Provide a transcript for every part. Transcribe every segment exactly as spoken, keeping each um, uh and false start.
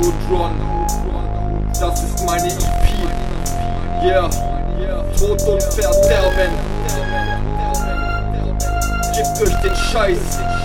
und Ron. Das ist meine E P. Yeah, Tod und Verderben. Gebt euch den Scheiß.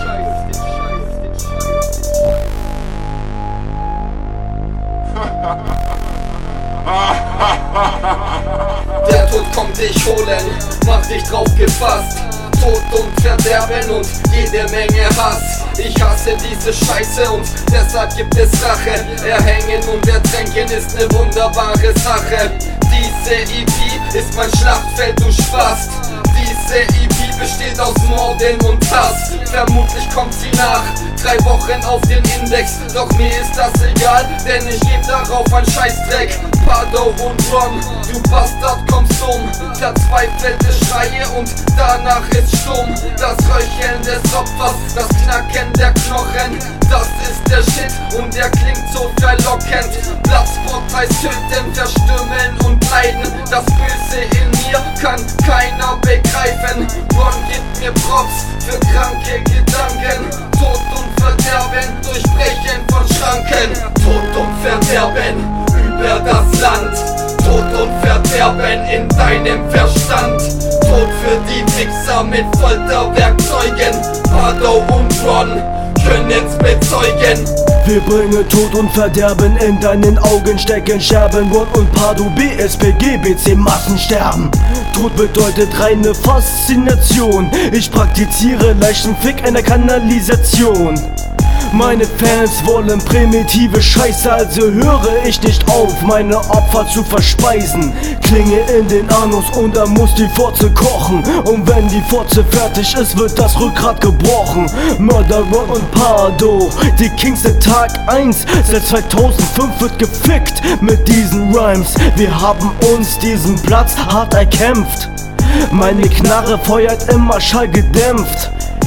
Der Tod kommt dich holen, mach dich drauf gefasst. Tod und Verderben und jede Menge Hass. Ich hasse diese Scheiße und deshalb gibt es Rache. Erhängen und ertränken ist ne wunderbare Sache. Diese E P ist mein Schlachtfeld, du Spast. Diese E P besteht aus Morden und Hass. Vermutlich kommt sie nach drei Wochen auf den Index. Doch mir ist das egal, denn ich geb darauf ein Scheißdreck. Pardo und Ron, du Bastard, kommst um. Verzweifelte Schreie und danach ist stumm. Das Röcheln des Opfers, das Knacken der Knochen. Das ist der Shit und er klingt so verlockend. Bloodsport heißt töten, verstümmeln und leiden. Das Böse in mir kann keiner begreifen. Ron gibt mir Props für kranke Gedanken. Tod und Verderben, Durchbrechen von Schranken. Tod und Verderben über das Land. Tod und Verderben in deinem Verstand. Tod für die Wichser mit Folterwerkzeugen. Pardo und Ron können's bezeugen. Wir bringen Tod und Verderben, in deinen Augen stecken Scherben. Ron und Pardo, B S P G B C, Massensterben. Tod bedeutet reine Faszination. Ich praktiziere leichten Fick in der Kanalisation. Meine Fans wollen primitive Scheiße, also höre ich nicht auf, meine Opfer zu verspeisen. Klinge in den Anus und dann muss die Fotze kochen. Und wenn die Fotze fertig ist, wird das Rückgrat gebrochen. Mörder Ron und Pardo, die Kings seit Tag eins. Seit zweitausendfünf wird gefickt mit diesen Rhymes. Wir haben uns diesen Platz hart erkämpft. Meine Knarre feuert immer schallgedämpft.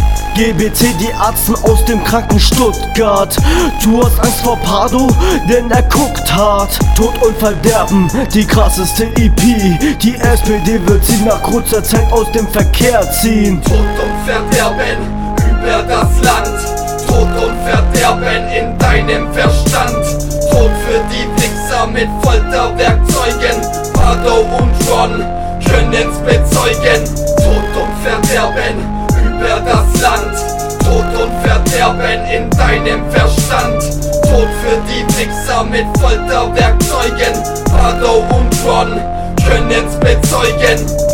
G B C, die Arzten aus dem kranken Stuttgart. Du hast Angst vor Pardo, denn er guckt hart. Tod und Verderben, die krasseste E P. Die S P D wird sie nach kurzer Zeit aus dem Verkehr ziehen. Tod und Verderben über das Land. Tod und Verderben in deinem Verstand. Tod für die Wichser mit Folterwerkzeugen. Pardo und Ron können's bezeugen. Tod und Verderben über das Land. Tod und Verderben in deinem Verstand. Tod für die Wichser mit Folterwerkzeugen. Pardo und Ron können's bezeugen.